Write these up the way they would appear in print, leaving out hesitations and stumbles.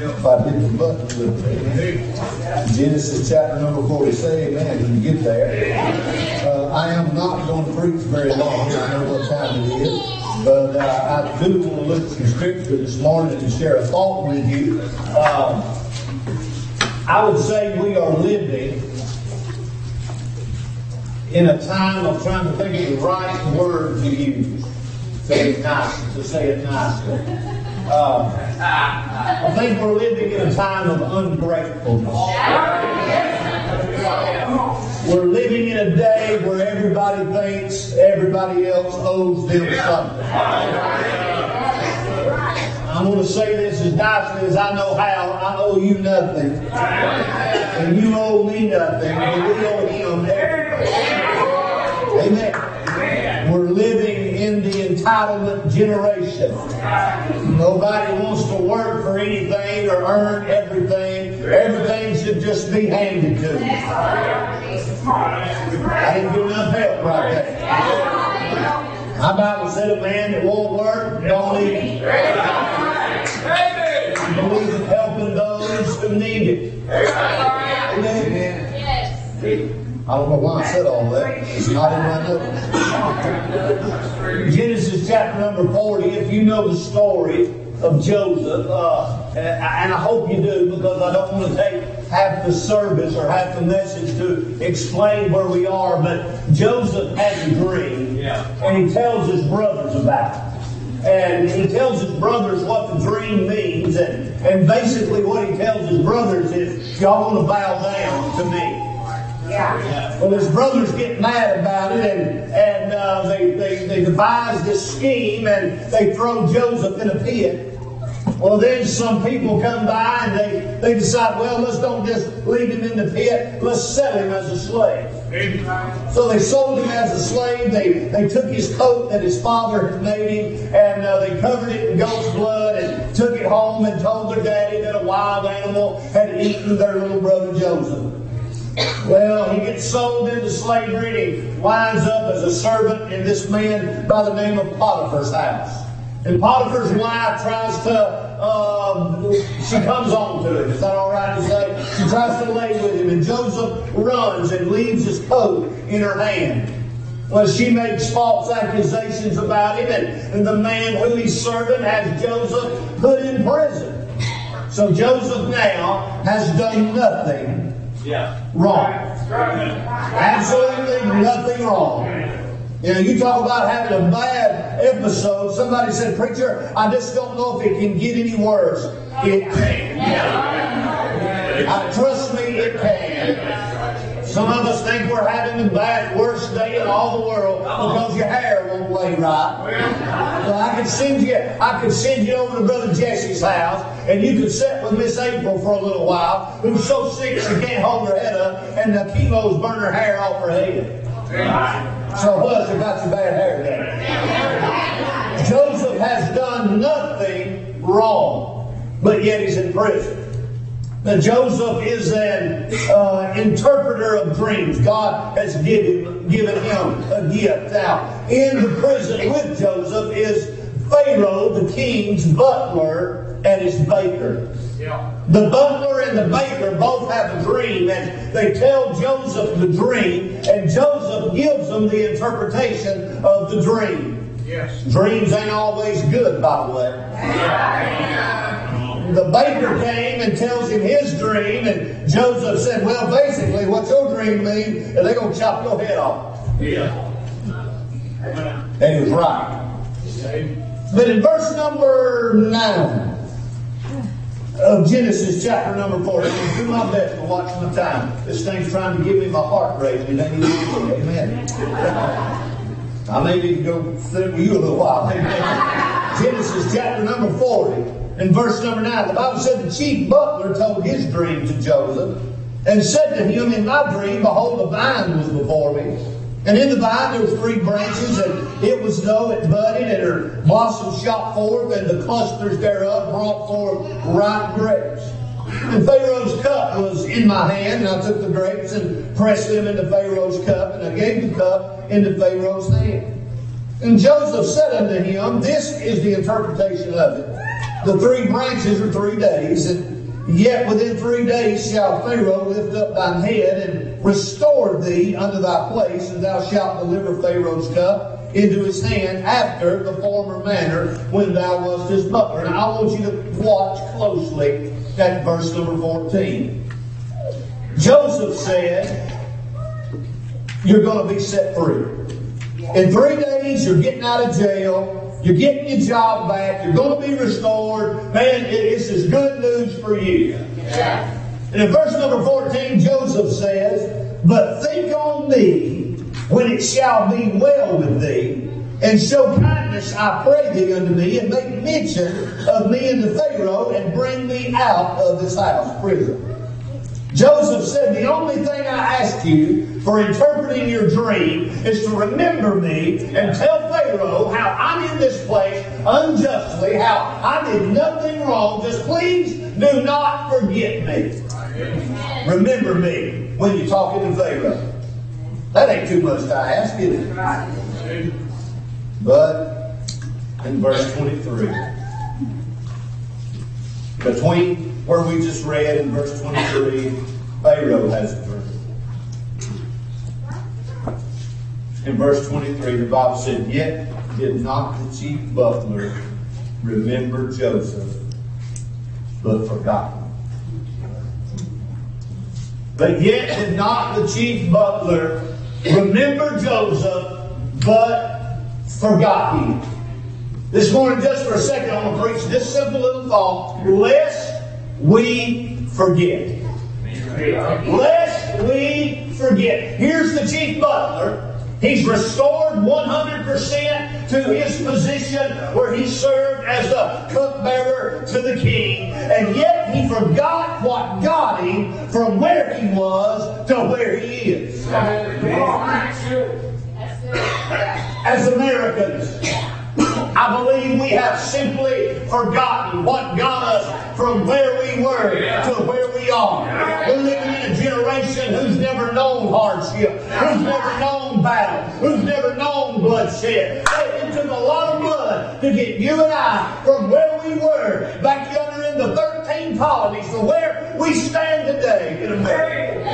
If I did the button with me. Genesis chapter number 40. Say amen when you get there. I am not going to preach very long. I know what time it is. But I do want to look at some scripture this morning and share a thought with you. I would say we are living in a time of trying to think of the right word to use. To say it nicely. I think we're living in a time of ungratefulness. We're living in a day where everybody thinks everybody else owes them something. I'm going to say this as nicely as I know how. I owe you nothing. And you owe me nothing. And we owe him everything. Amen. We're living in the entitlement generation. Nobody wants to work for anything or earn everything. Everything should just be handed to you. I didn't get enough help right there. My Bible said a man that won't work, don't eat. I believe in helping those who need it. Amen. I don't know why I said all that. It's not in my notes. Genesis chapter number 40. If you know the story of Joseph, and I hope you do, because I don't want to take half the service or half the message to explain where we are, but Joseph has a dream, and he tells his brothers about it. And he tells his brothers what the dream means, and basically what he tells his brothers is, y'all want to bow down to me. Well, his brothers get mad about it, and they devise this scheme, and they throw Joseph in a pit. Well, then some people come by and they decide, well, let's don't just leave him in the pit, let's sell him as a slave. So they sold him as a slave. They took his coat that his father had made him, and they covered it in goat's blood and took it home and told their daddy that a wild animal had eaten their little brother Joseph. Well, he gets sold into slavery, and he winds up as a servant in this man by the name of Potiphar's house. And Potiphar's wife tries to, she comes on to him. Is that all right to say? She tries to lay with him, and Joseph runs and leaves his coat in her hand. Well, she makes false accusations about him, and the man who he's serving has Joseph put in prison. So Joseph now has done nothing wrong. Absolutely nothing wrong. You know, you talk about having a bad episode. Somebody said, preacher, I just don't know if it can get any worse. It can. Trust me, it can. Some of us think we're having the worst day in all the world because your hair won't lay right. Well, I could send you over to Brother Jesse's house, and you could sit with Miss April for a little while, who's so sick she can't hold her head up, and the chemo's burn her hair off her head. So what's about your bad hair then? Joseph has done nothing wrong, but yet he's in prison. Now, Joseph is an interpreter of dreams. God has given him a gift. Now, in the prison with Joseph is Pharaoh, the king's butler, and his baker. The butler and the baker both have a dream, and they tell Joseph the dream, and Joseph gives them the interpretation of the dream. Yes. Dreams ain't always good, by the way. The baker came and tells him his dream, and Joseph said, well, basically, what's your dream mean? And they're going to chop your head off. And he was right. But in verse number 9 of Genesis chapter number 40, I'm going to do my best to watch my time. This thing's trying to give me my heart rate. Amen. I may need to go sit with you a little while. Amen. Genesis chapter number 40. In verse number 9, the Bible said the chief butler told his dream to Joseph and said to him, in my dream, behold, a vine was before me. And in the vine there was 3 branches, and it was though it budded, and her blossoms shot forth, and the clusters thereof brought forth ripe grapes. And Pharaoh's cup was in my hand, and I took the grapes and pressed them into Pharaoh's cup, and I gave the cup into Pharaoh's hand. And Joseph said unto him, this is the interpretation of it. The 3 branches are 3 days, and yet within 3 days shall Pharaoh lift up thine head and restore thee unto thy place, and thou shalt deliver Pharaoh's cup into his hand after the former manner when thou wast his butler. And I want you to watch closely at verse number 14. Joseph said, you're going to be set free. In 3 days, you're getting out of jail. You're getting your job back. You're going to be restored. Man, this is good news for you. Yeah. And in verse number 14, Joseph says, but think on me when it shall be well with thee, and show kindness, I pray thee, unto me, and make mention of me unto Pharaoh, and bring me out of this house, prison. Joseph said, the only thing I ask you for interpreting your dream is to remember me and tell Pharaoh how I'm in this place unjustly, how I did nothing wrong. Just please do not forget me. Remember me when you're talking to Pharaoh. That ain't too much to ask, is it? But in verse 23, between where we just read in verse 23, Pharaoh has a dream. In verse 23, the Bible said, yet did not the chief butler remember Joseph, but forgot him. But yet did not the chief butler remember Joseph, but forgot him. This morning, just for a second, I'm going to preach this simple little thought. Lest we forget. Lest we forget. Here's the chief butler. He's restored 100% to his position where he served as the cupbearer to the king. And yet he forgot what got him from where he was to where he is. As Americans, I believe we have simply forgotten what got us from where we were to where we are. We're living in a generation who's never known hardship, who's never known battle, who's never known bloodshed. It took a lot of blood to get you and I from where we were back yonder in the 13 colonies to where we stand today in America.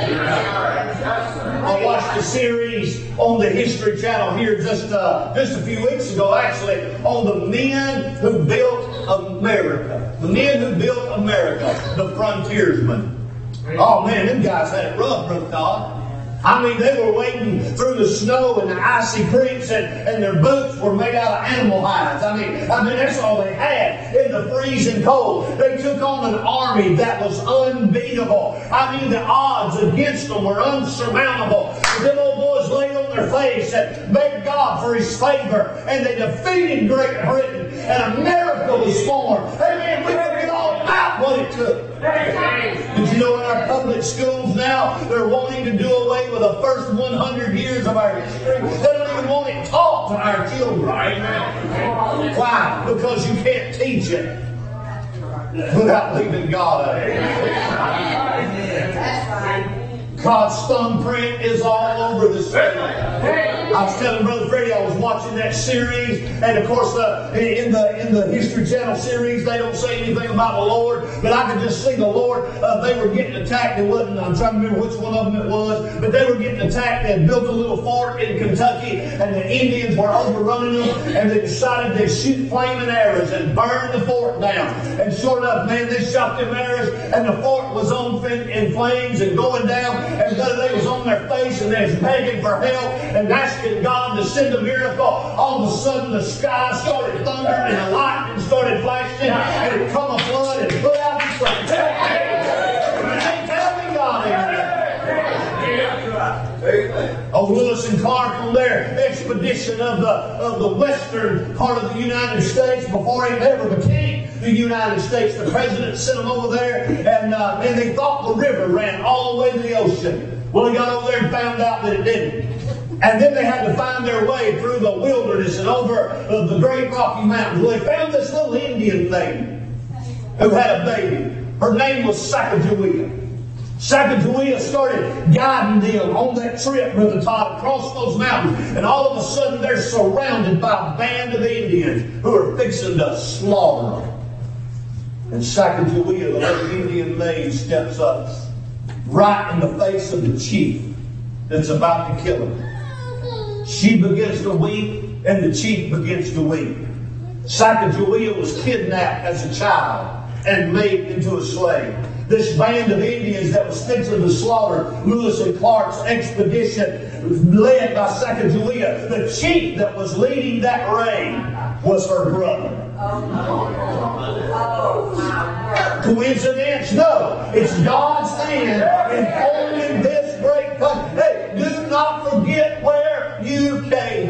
I watched a series on the History Channel here just a few weeks ago, actually, on the men who built America. The men who built America, the frontiersmen. Oh man, them guys had it rough, Brother Todd. I mean, they were wading through the snow and the icy creeks, and their boots were made out of animal hides. I mean, that's all they had in the freezing cold. They took on an army that was unbeatable. I mean, the odds against them were unsurmountable. Them old boys laid on their face and begged God for His favor, and they defeated Great Britain, and America was formed. Amen. We forget all about what it took. Did you know in our public schools now, they're wanting to do away with the first 100 years of our history? They don't even want it taught to our children. Why? Because you can't teach it without leaving God out of it. God's thumbprint is all over the state. I was telling Brother Freddie I was watching that series, and of course in the History Channel series they don't say anything about the Lord, but I could just see the Lord. They were getting attacked. I'm trying to remember which one of them it was, but they were getting attacked. They had built a little fort in Kentucky, and the Indians were overrunning them, and they decided they'd shoot flaming arrows and burn the fort down. And sure enough, man, they shot them arrows, and the fort was in flames and going down, and they was on their face, and they was begging for help and asking God to send a miracle. All of a sudden, the sky started thundering, and the lightning started flashing, and it come a flood and put out the sun. Tell me God ain't. Oh, Lewis and Clark on their expedition of the western part of the United States before it ever became the United States. The president sent them over there, and they thought the river ran all the way to the ocean. Well, they got over there and found out that it didn't. And then they had to find their way through the wilderness and over the Great Rocky Mountains. Well, they found this little Indian lady who had a baby. Her name was Sacagawea. Sacagawea started guiding them on that trip, Brother Todd, across those mountains. And all of a sudden, they're surrounded by a band of Indians who are fixing to slaughter them. And Sacagawea, the little Indian maid, steps up right in the face of the chief that's about to kill him. She begins to weep, and the chief begins to weep. Sacagawea was kidnapped as a child and made into a slave. This band of Indians that was fixing to slaughter Lewis and Clark's expedition, led by Sacagawea, the chief that was leading that raid was her brother. Coincidence? No. It's God's hand in holding this great country. Hey, do not forget where you came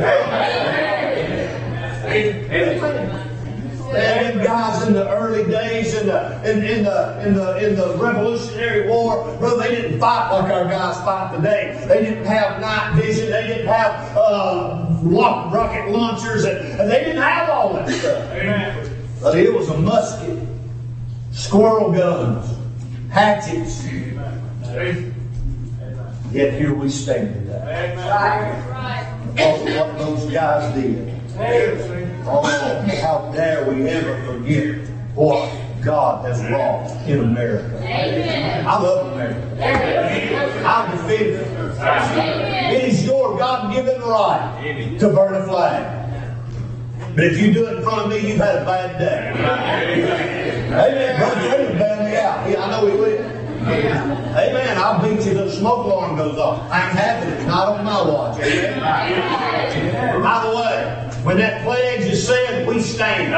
from. And guys, in the early days, in the Revolutionary War, brother, they didn't fight like our guys fight today. They didn't have night vision. They didn't have rocket launchers, and they didn't have all that stuff. Amen. But it was a musket, squirrel guns, hatchets. Amen. Yet here we stand today. Because of what those guys did. Oh, how dare we ever forget what God has wrought in America. Amen. I love America. Amen. I defend it. Amen. It is your God-given right to burn a flag. But if you do it in front of me, you've had a bad day. Amen. Brother Freeman bailed me out. Yeah, I know he will. Amen. I'll beat you till the smoke alarm goes off. I ain't having it. Not on my watch. Amen. By the way, when that pledge is said, we stand.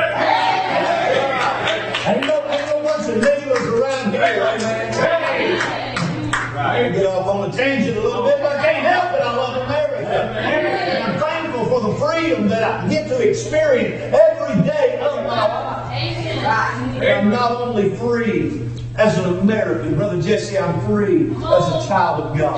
Ain't no bunch of kneelers around here. I get off on a tangent a little bit, but I can't help it. I love America. And I'm thankful for the freedom that I get to experience every day of my life. I'm not only free as an American, Brother Jesse, I'm free as a child of God.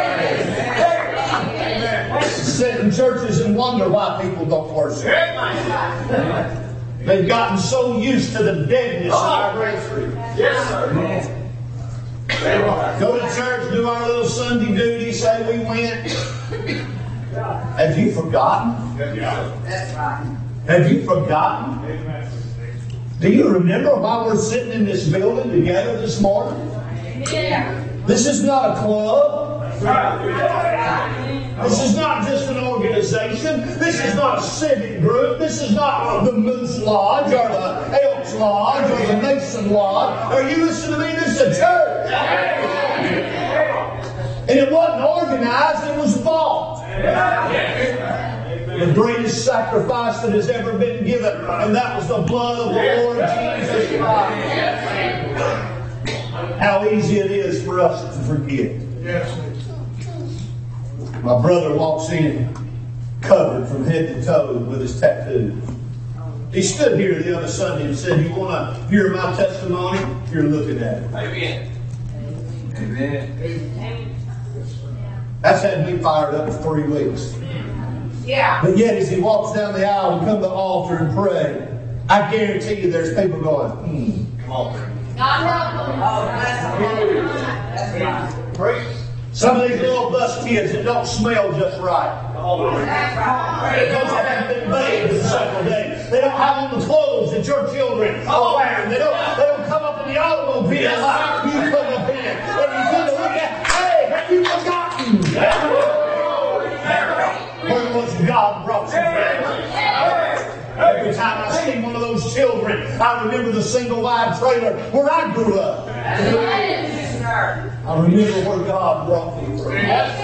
Sit in churches and wonder why people don't worship. They've gotten so used to the deadness in our country. Yes, sir. Go to church, do our little Sunday duty, say we went. Have you forgotten? That's right. Have you forgotten? Do you remember why we're sitting in this building together this morning? Yeah. This is not a club. This is not just an organization. This is not a civic group. This is not the Moose Lodge or the Elks Lodge or the Mason Lodge. Are you listening to me? This is a church. And it wasn't organized, it was bought. The greatest sacrifice that has ever been given, and that was the blood of the Lord Jesus Christ. How easy it is for us to forget. My brother walks in covered from head to toe with his tattoos. He stood here the other Sunday and said, "You want to hear my testimony? You're looking at it." Amen. Amen. That's had me fired up for 3 weeks. Yeah. But yet, as he walks down the aisle and come to the altar and pray, I guarantee you there's people going, come on. Some of these little bus kids that don't smell just right. Because they haven't been bathed in several days. They don't have on the clothes that your children are wearing. They don't come up in the automobile like you come up in. And you begin to look at, hey, have you forgotten? Where was God brought you from? Every time I see one of those children, I remember the single wide trailer where I grew up. I remember where God brought me from.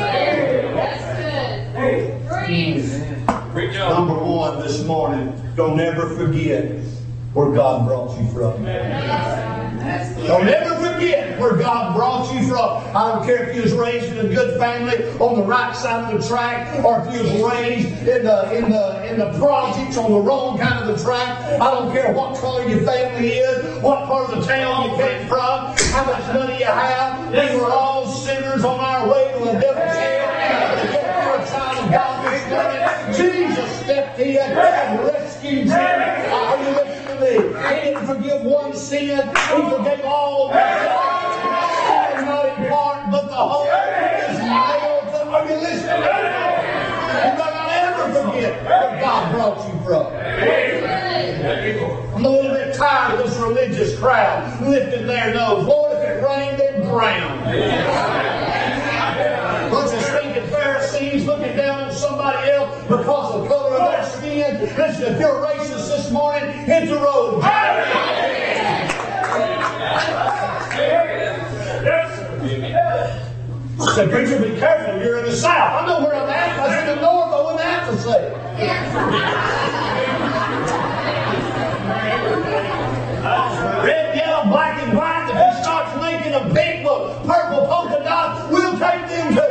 Number one this morning, don't ever forget where God brought you from. Don't ever forget where God brought you from. I don't care if you was raised in a good family on the right side of the track, or if you was raised in the projects on the wrong kind of the track. I don't care what color your family is, what part of the town you came from, how much money you have. We were all sinners on our way to a devil's hell. If you're a child of God this morning, Jesus stepped in and rescued you. Are you listening? He didn't forgive one sin. He forgave all. Not in part, but the whole is nailed to. Are you listening? You better never forget where God brought you from. I'm a little bit tired tired of this religious crowd lifting their nose. Lord, if it rained, it drowned. Bunch of stinking Pharisees looking down on somebody else because of the color of their skin. Listen, if you're racist this morning, hit the road. Say, preacher, be careful. You're in the South. I know where I'm at. I was in the North. I wouldn't have to say it. Red, yellow, black, and white. If he starts making a pink look, purple polka dots, we'll take them too.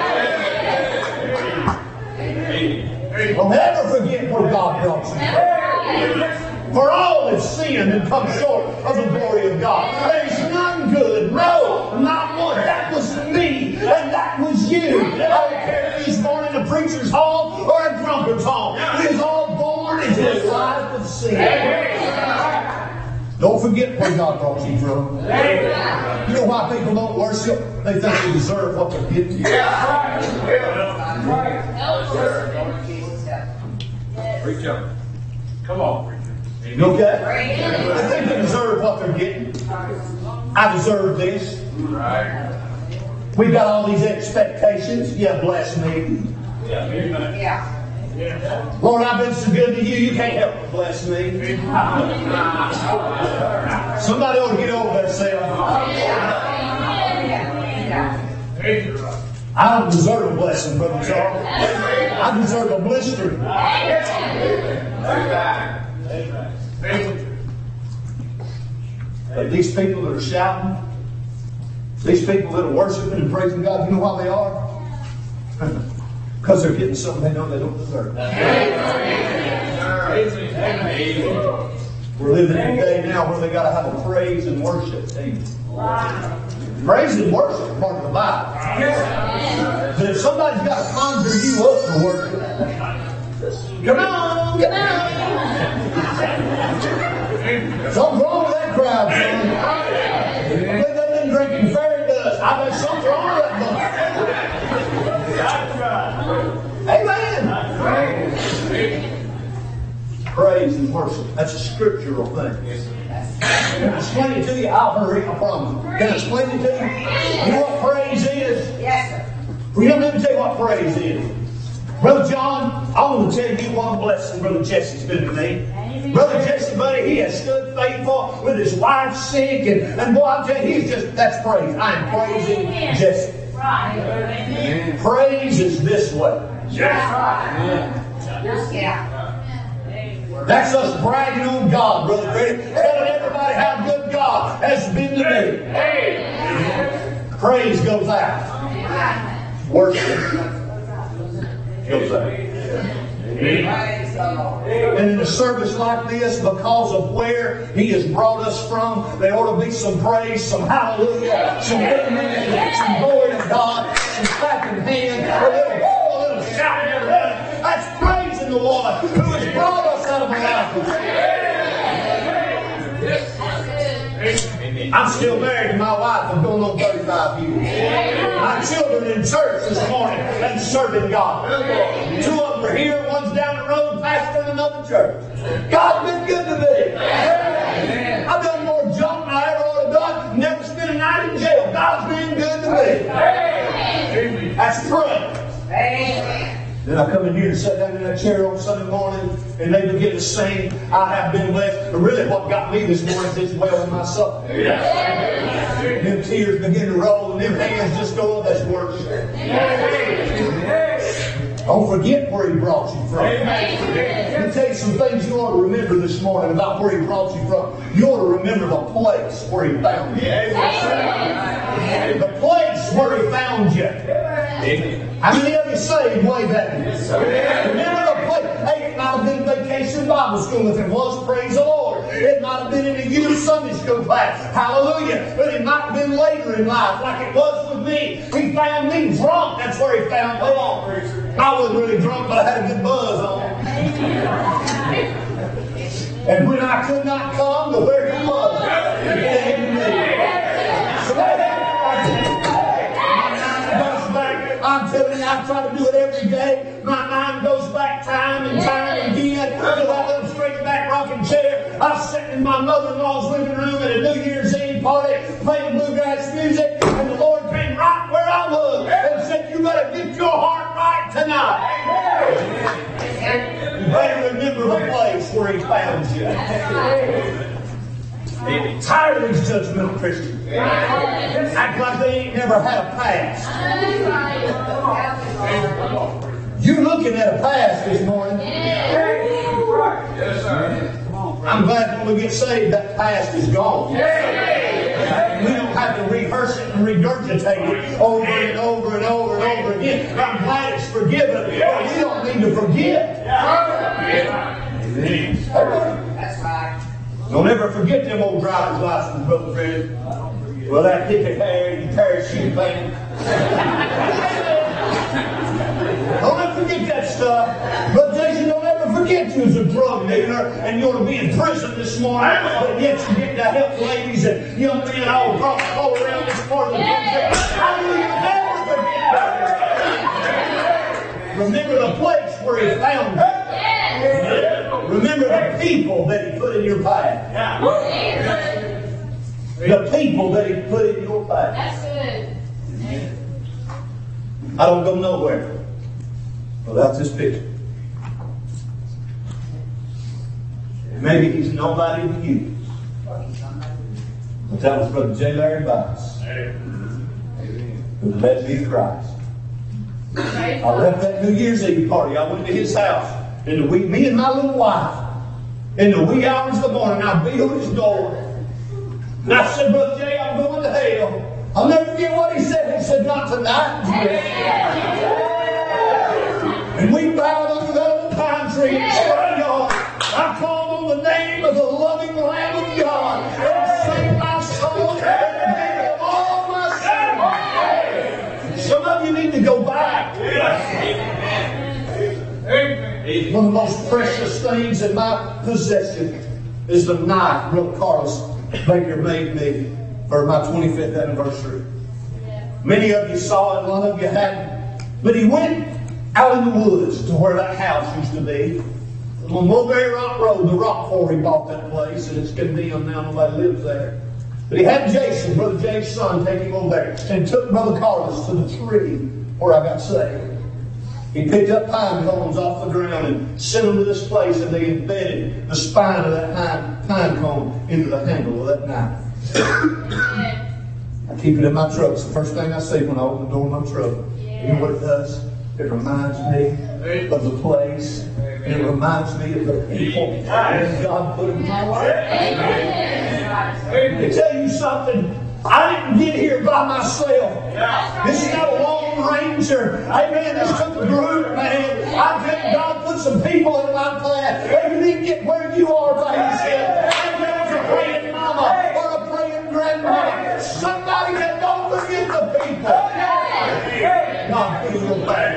Don't ever forget where God brought you. For all have sinned and come short of the glory of God. There's none good. No, not one. That was me, and that was you. I don't care if he's born in a preacher's hall or a drunkard's hall. He was all born into a life of sin. Don't forget where God brought you from. You know why people don't worship? They think they deserve what they're getting. Preach up. Come on, preacher. Okay? They think they deserve what they're getting. I deserve this. We've got all these expectations. Yeah, bless me. Lord, I've been so good to you, you can't help but bless me. Somebody ought to get over themselves. I don't deserve a blessing, Brother Charles. I deserve a blistering. But these people that are shouting, these people that are worshiping and praising God, you know why they are? Because they're getting something they know they don't deserve. We're living in a day now where they got to have a praise and worship team. Praise and worship are part of the Bible. But if somebody's got to conjure you up for worship, come on, come on. Something's wrong with that crowd, man. They've been drinking fairy dust. I bet something's wrong with that bunch. Amen. Praise and worship. That's a scriptural thing. Can I explain it to you? I'll hurry, I promise. Can I explain it to you? You know what praise is? Yes, sir. Well, let me tell you what praise is. Brother John, I want to tell you one blessing Brother Jesse's been to me. Brother Jesse, buddy, he has stood faithful with his wife sick. And boy, I'm telling you, that's praise. I am praising Jesse. Right. Praise is this way. That's us bragging on God, Brother Grady. Telling everybody how good God has been to me. Praise goes out. Worship goes out. And in a service like this, because of where He has brought us from, there ought to be some praise, some hallelujah, some amen, some glory to God, some clapping hands, a little shouting everybody. That's praising the one who has brought us out of mountains. I'm still married to my wife. I'm going on 35 years. My children in church this morning and serving God. 2 of them are here. One's down the road pastoring another church. God's been good to me. I've done more junk than I ever would have done. Never spent a night in jail. God's been good to me. That's praise. Then I come in here and sit down in that chair on Sunday morning and they begin to sing, I have been blessed. But really what got me this morning is well in my soul. Them tears begin to roll and them hands just go up. That's worship. Don't forget where He brought you from. Let me tell you some things you ought to remember this morning about where He brought you from. You ought to remember the place where He found you. The place where He found you. How many of you saved way back then? Remember the place? Hey, it might have been vacation Bible school. If it was, praise the Lord. It might have been in a youth Sunday school class. Hallelujah. But it might have been later in life, like it was with me. He found me drunk. That's where He found me. I wasn't really drunk, but I had a good buzz on. And when I could not come to where He was, He came to me. So I'm telling you, I try to do it every day. My mind goes back time and time again to that little straight back rocking chair I was sitting in my mother-in-law's living room at a New Year's Eve party playing bluegrass music, and the Lord came right where I was and said, you better get your heart right tonight. You better remember the place where He found you. Tired of these judgmental Christians. Act like they ain't never had a past. You're looking at a past this morning. Yes, sir. I'm glad when we get saved, that past is gone. We don't have to rehearse it and regurgitate it over and over and over and over again. I'm glad it's forgiven, but we don't need to forget. That's right. Don't ever forget them old driver's license, Brother Fred. Well, that ticket there, you parachute thing. Don't ever forget that stuff. Brother Jason, don't ever forget you was a drug dealer and you ought to be in prison this morning, but yet you get to help ladies and young men all around this part of the country. How do you never forget that? Remember the place where He found you. Remember the people that He put in your path. The people that He put in your path. That's good. I don't go nowhere without this picture. Maybe he's nobody to you, but that was Brother J. Larry Bice, who led me to Christ. I left that New Year's Eve party. I went to his house in the wee, me and my little wife, in the wee hours of the morning. I beat on his door, and I said, Brother J, I'm going to hell. I'll never forget what he said. He said, not tonight. And we bowed under that old pine tree in the front yard. I called on the name of the loving Lamb of God and saved my soul and forgave of all my sins. Some of you need to go back. One of the most precious things in my possession is the knife Brother Carlos Baker made me for my 25th anniversary. Many of you saw it, one of you hadn't. But he went out in the woods to where that house used to be. On Mulberry Rock Road, the rock quarry bought that place, and it's condemned now. Nobody lives there. But he had Jason, Brother Jay's son, take him over there and took Brother Carlos to the tree where I got saved. He picked up pine cones off the ground and sent them to this place, and they embedded the spine of that pine cone into the handle of that knife. I keep it in my truck. It's the first thing I see when I open the door of my truck. You know what it does? It reminds me of the place. And it reminds me of the people that God put in my life. Let me tell you something. I didn't get here by myself. This is not a Lone Ranger. Amen. This took a group, man. I think God put some people in my path. They didn't get where you are by yourself. Maybe it was a praying mama or a praying grandma. Somebody that don't forget the people. God put in your path.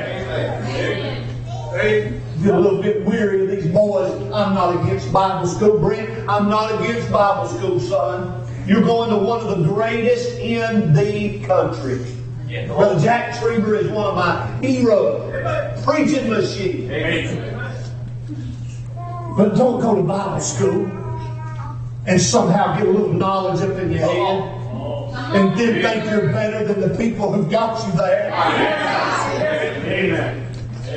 Get a little bit weary of these boys. I'm not against Bible school, Brent. I'm not against Bible school, son. You're going to one of the greatest in the country. Brother Jack Trieber is one of my heroes. Preaching machine. But don't go to Bible school and somehow get a little knowledge up in your head and then think you're better than the people who got you there. Amen.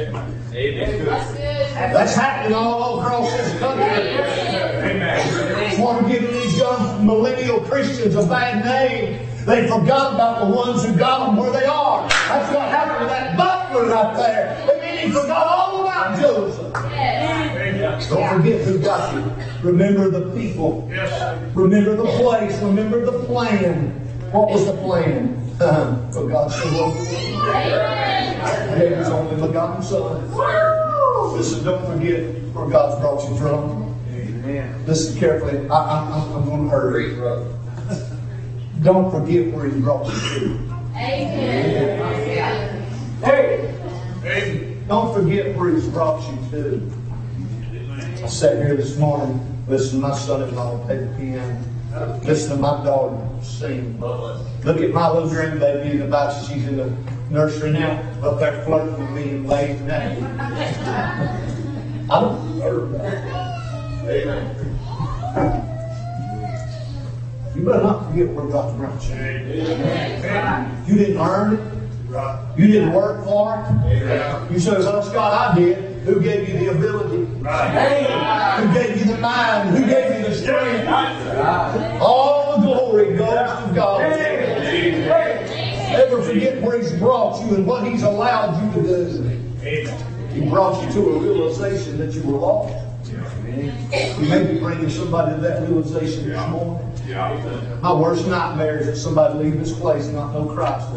That's happening all across this country. Want to give these young millennial Christians a bad name. They forgot about the ones who got them where they are. That's what happened to that butler right there. And then he forgot all about Joseph. Don't forget who got you. Remember the people. Remember the place. Remember the plan. What was the plan? For God so loved the world. He gave His only begotten Son. Listen, don't forget where God's brought you from. Listen carefully. I'm going to hurry. Don't forget where He brought you to. Hey, don't forget where He's brought you to. I sat here this morning, listening to my son-in-law play the piano. Listen to my daughter sing. Look at my little grandbaby in the box. She's in the nursery now, up there flirting with me and laying down. I don't deserve that. Amen. You better not forget where God's brought you. You didn't earn it. You didn't work for it. You say, well, Scott, I did. Who gave you the ability? Who gave you the mind? Who gave you the strength? All the glory goes to God. Never forget where He's brought you and what He's allowed you to do. He brought you to a realization that you were lost. You may be bringing somebody to that realization this morning. My worst nightmare is that somebody leave this place and not know Christ.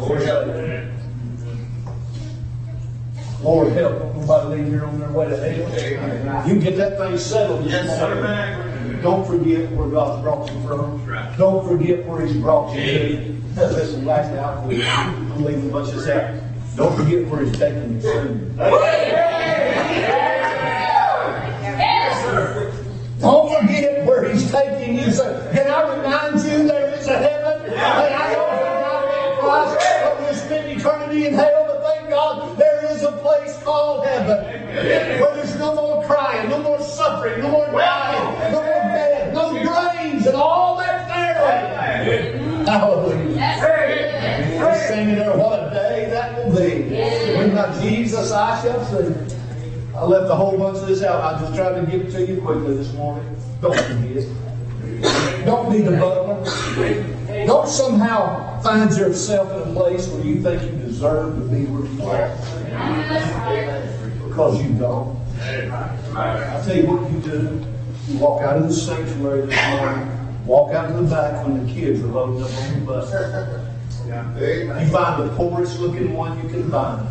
Lord help them. Nobody leave here on their way to hell. You get that thing settled this morning. Don't forget where God's brought you from. Don't forget where He's brought you to. Listen, last night I'm leaving a bunch of this out. Don't forget where He's taking you soon. Don't forget where He's taking you soon. Can I remind you there is a heaven? And I know we're not in Christ, but we'll spend eternity in hell. But thank God there is a place called heaven where there's no more crying, no more suffering, no more dying, no more death, no graves, and all that's there. Hallelujah. We're singing there, what a day that will be. When my Jesus I shall see. I left a whole bunch of this out. I just tried to give it to you quickly this morning. Don't forget. Don't be the butler. Don't somehow find yourself in a place where you think you deserve to be where you are. Because you don't. I'll tell you what you do. You walk out of the sanctuary this morning. Walk out to the back when the kids are loading up on the bus. You find the poorest looking one you can find.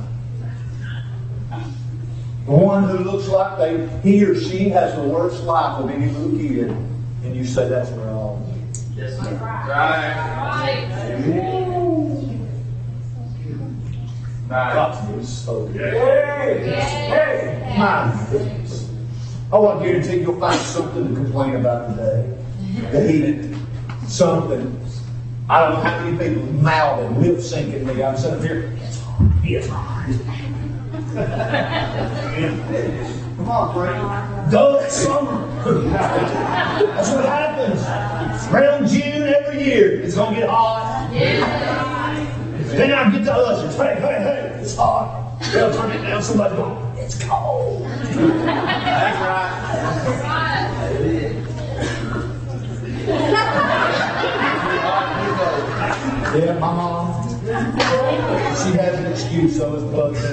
The one who looks like he or she has the worst life of any little kid. And you say, that's where I ought to be. Yes, sir. Right. God is so good. My goodness. Oh, I guarantee you'll find something to complain about today. That something. I don't know how many people mouth and lip syncing me. I'm sitting here. It's hard. Come on, Frank. Dull summer. That's what happens. Around June every year, it's going to get hot. Then I get to ushers. Hey, it's hot. They'll turn it down. Somebody go, it's cold. That's right. Yeah, my mom. She has an excuse, so it's plugged in.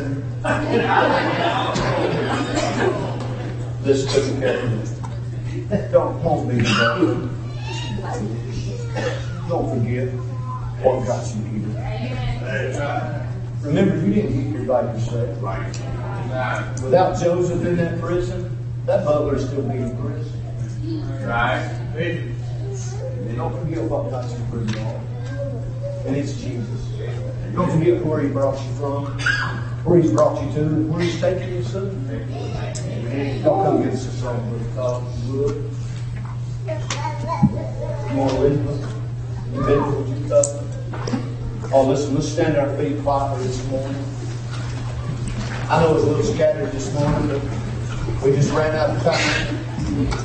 This took care of me. Don't be the Don't forget what got you here. Remember, you didn't get here by yourself. Without Joseph in that prison, that butler would still be in prison. Right. Don't forget what got you where you are. And it's Jesus. Don't forget where He brought you from, where He's brought you to, and where He's taking you soon. Don't come get us a song with the top. You would. Come on, Elizabeth. You been what you thought? Oh, listen, let's stand our feet quietly this morning. I know it's a little scattered this morning, but we just ran out of time.